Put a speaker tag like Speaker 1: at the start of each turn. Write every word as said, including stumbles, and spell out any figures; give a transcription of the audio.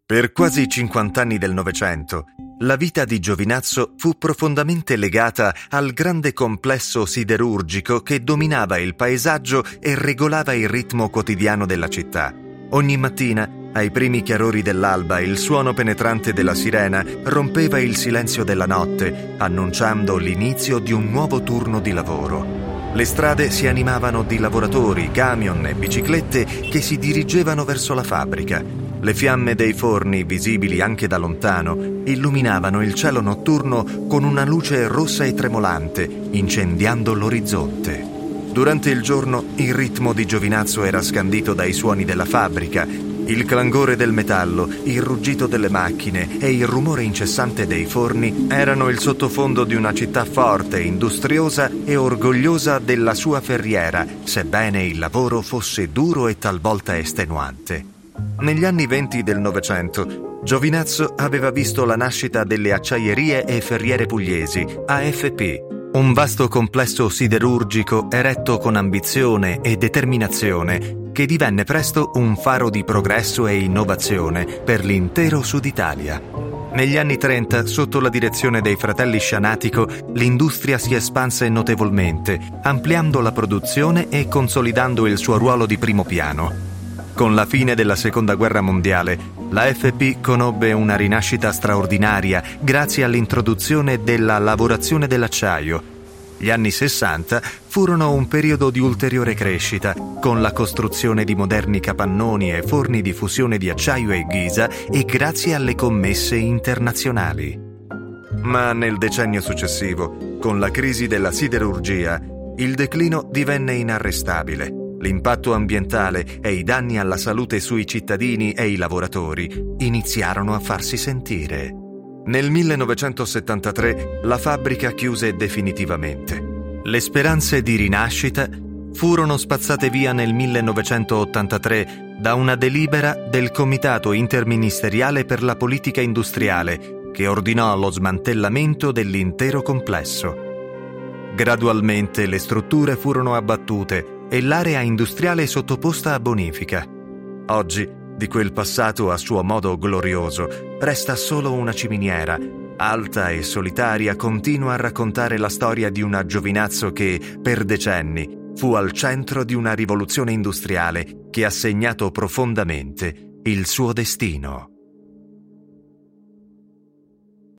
Speaker 1: Per quasi cinquant'anni del Novecento, la vita di Giovinazzo fu profondamente legata al grande complesso siderurgico che dominava il paesaggio e regolava il ritmo quotidiano della città. Ogni mattina, ai primi chiarori dell'alba, il suono penetrante della sirena rompeva il silenzio della notte, annunciando l'inizio di un nuovo turno di lavoro. Le strade si animavano di lavoratori, camion e biciclette che si dirigevano verso la fabbrica. Le fiamme dei forni, visibili anche da lontano, illuminavano il cielo notturno con una luce rossa e tremolante, incendiando l'orizzonte. Durante il giorno il ritmo di Giovinazzo era scandito dai suoni della fabbrica. Il clangore del metallo, il ruggito delle macchine e il rumore incessante dei forni erano il sottofondo di una città forte, industriosa e orgogliosa della sua ferriera, sebbene il lavoro fosse duro e talvolta estenuante. Negli anni venti del Novecento, Giovinazzo aveva visto la nascita delle Acciaierie e Ferriere Pugliesi, A F P, un vasto complesso siderurgico eretto con ambizione e determinazione che divenne presto un faro di progresso e innovazione per l'intero Sud Italia. Negli anni trenta, sotto la direzione dei fratelli Scianatico, l'industria si espanse notevolmente, ampliando la produzione e consolidando il suo ruolo di primo piano. Con la fine della Seconda Guerra Mondiale, la F P conobbe una rinascita straordinaria grazie all'introduzione della lavorazione dell'acciaio. Gli anni sessanta furono un periodo di ulteriore crescita, con la costruzione di moderni capannoni e forni di fusione di acciaio e ghisa e grazie alle commesse internazionali. Ma nel decennio successivo, con la crisi della siderurgia, il declino divenne inarrestabile. L'impatto ambientale e i danni alla salute sui cittadini e i lavoratori iniziarono a farsi sentire. Nel millenovecentosettantatré la fabbrica chiuse definitivamente. Le speranze di rinascita furono spazzate via nel millenovecentottantatré da una delibera del Comitato Interministeriale per la Politica Industriale che ordinò lo smantellamento dell'intero complesso. Gradualmente le strutture furono abbattute e l'area industriale sottoposta a bonifica. Oggi, di quel passato a suo modo glorioso, resta solo una ciminiera. Alta e solitaria, continua a raccontare la storia di una Giovinazzo che, per decenni, fu al centro di una rivoluzione industriale che ha segnato profondamente il suo destino.